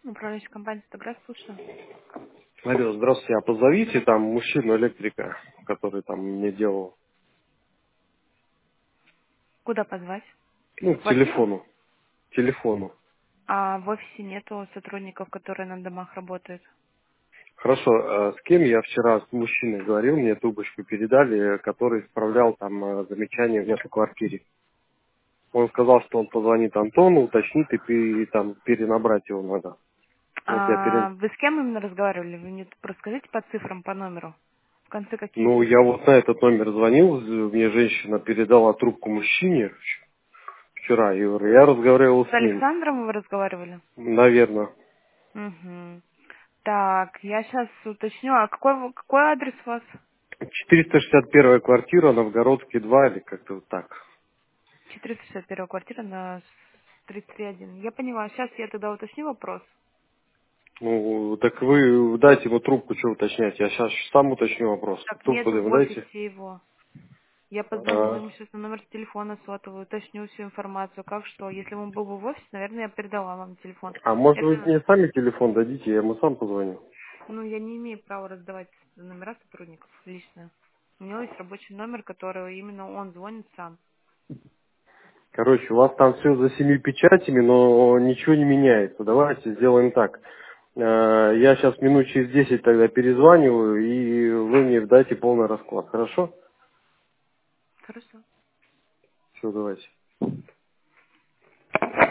Управляющая компания «Фотограф», слушаю. Алло, здравствуйте, а позовите там мужчину электрика, который там мне делал. Куда позвать? Ну, В к квартиру? телефону. Телефону. А в офисе нету сотрудников, которые на домах работают. Хорошо, с кем я вчера с мужчиной говорил, мне трубочку передали, который исправлял там замечания в этой квартире. Он сказал, что он позвонит Антону, уточнит и, и там перенабрать его надо. Вот я А вы с кем именно разговаривали? Вы мне просто скажите по цифрам, по номеру. В конце какие Ну, я цифры? вот на этот номер звонил, мне женщина передала трубку мужчине вчера, и говорю, я разговаривал С с ним, Александром вы разговаривали? наверное. Угу. Так, я сейчас уточню. А какой адрес у вас? 461 квартира, Новгородский 2 или как-то вот так. 461 квартира на 33-1. Я поняла. Сейчас я тогда уточню вопрос. Ну, так вы дайте ему трубку, что уточнять. Я сейчас сам уточню вопрос. Так, Трубку нету в ему дайте. офисе его. Я позвоню А, ему сейчас на номер телефона сотовый, уточню всю информацию, как что. Если он был бы в офисе, наверное, я передала вам телефон. а может вы Это, мне сами телефон дадите, я ему сам позвоню. ну, я не имею права раздавать номера сотрудников лично. У него есть рабочий номер, который именно он звонит сам. Короче, у вас там все за 7 печатями, но ничего не меняется. Давайте сделаем так. Я сейчас минут через 10 тогда перезваниваю, и вы мне дайте полный расклад. Хорошо? Хорошо. Все, давайте.